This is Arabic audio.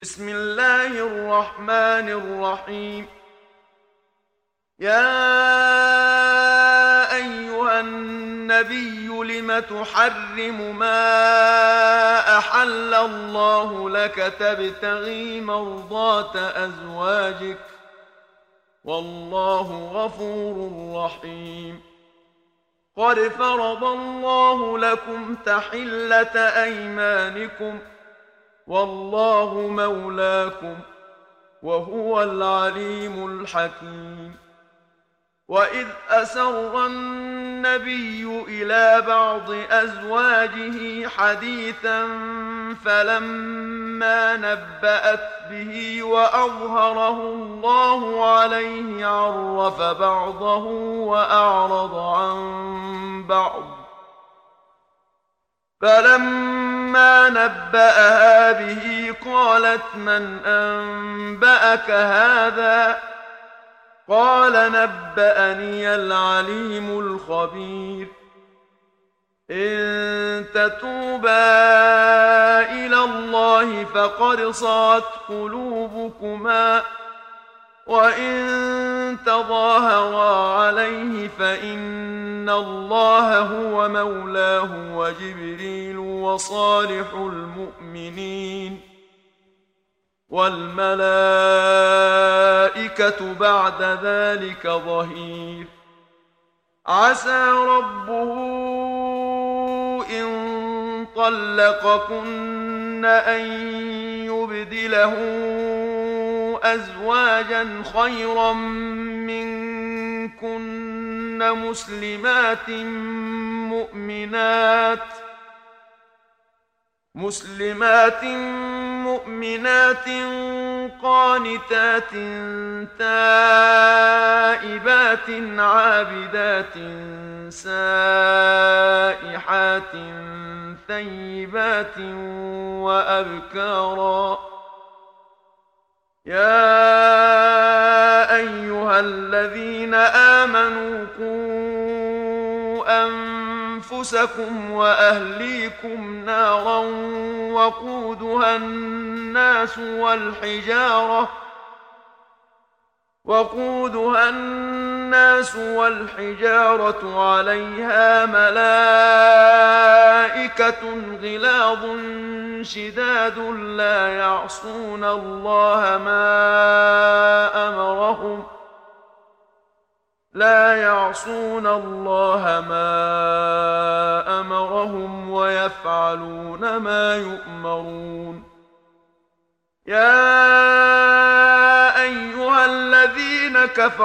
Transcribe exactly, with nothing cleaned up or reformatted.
بسم الله الرحمن الرحيم. يا أيها النبي لم تحرم ما أحل الله لك تبتغي مرضات أزواجك والله غفور رحيم. قد فرض الله لكم تحلة أيمانكم والله مولاكم وهو العليم الحكيم. وإذ أسر النبي إلى بعض أزواجه حديثا فلما نبأت به وأظهره الله عليه عرف بعضه وأعرض عن بعض، فلما نبأها به قالت من أنبأك هذا؟ قال نبأني العليم الخبير. إن تتوبا إلى الله فقد صغت قلوبكما وإن تظاهرا عليه فإن الله هو مولاه وجبريل وصالح المؤمنين والملائكة بعد ذلك ظهير. عسى ربه إن طلقكن أن يبدله أزواجا خيرا منكن مسلمات مؤمنات مسلمات مؤمنات قانتات تائبات عابدات سائحات ثيبات وأبكارا. يا أيها الذين آمنوا قوا أنفسكم وأهليكم نارا وقودها الناس والحجارة وقودها الناس والحجارة عليها ملائكة غلاظ شداد لا يعصون الله ما أمرهم لا يعصون الله ما أمرهم ويفعلون ما يؤمرون. يا أيها الذين كفروا